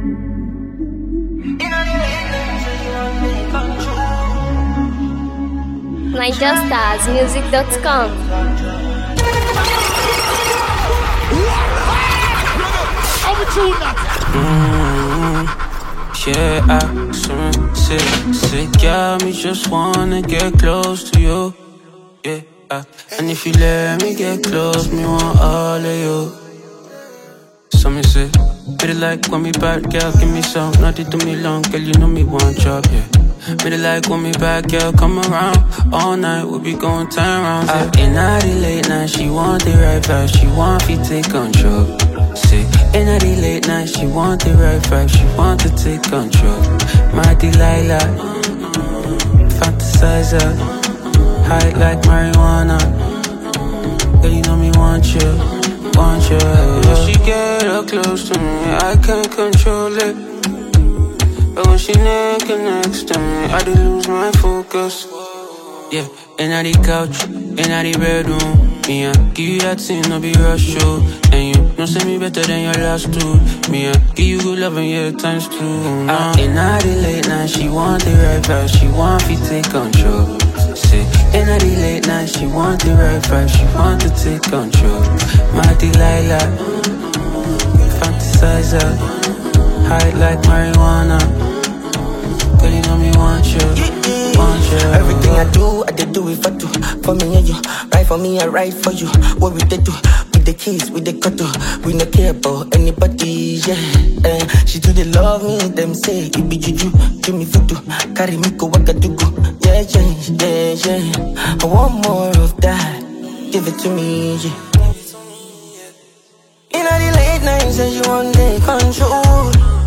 NigerStarsMusic.com. Yeah, I sick, yeah, me just wanna get close to you. Yeah, and if you let me get close, me want all of you. So me say, better like want me back, girl, give me some. Nothing to me long, girl, you know me one job, yeah. Better like want me back, girl, come around. All night, we'll be going 10 rounds, yeah. In the late night, she want it right back. She want me take control. Say, in the late night, she want it right back. She want to take control. My Delilah, fantasizer, high like marijuana. Girl, you know me want you. If she get up close to me, I can't control it. But when she naked next to me, I do lose my focus. Yeah, in the couch, in the bedroom. Me, I give you that thing, no be rush show. And you know say me better than your last two. Me, I give you good love and yeah, times two. In the late night, she want it right back. She want me take control. Say, in the late night, she want it right back. She want to take control. My Delilah, fantasizer, high like marijuana. Girl, you know me want you. Everything I do it for two. For me and you, right for me, I ride for you. What we did do, with the keys, with the cutter. We no care about anybody, yeah. She do the love me, them say it be juju. Do me futu, carry me go wakadugu. Yeah. I want more of that, give it to me, yeah. In the late nights, say you want the control.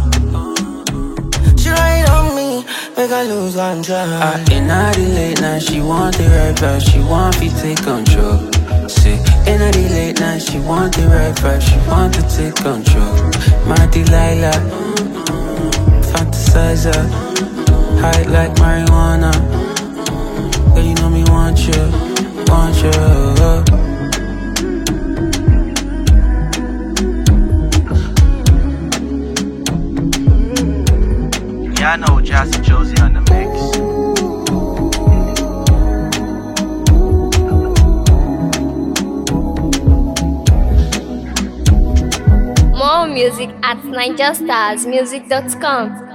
She ride on me, make I lose control. In the late night, she want it right back. She want me take control. Say, in the late night, she want it right back. She want to take control. My Delilah, fantasizer, high like marijuana. Girl, you know me want you. Yeah, I know Jazzy Josie on the mix. More music at NigerStarsMusic.com.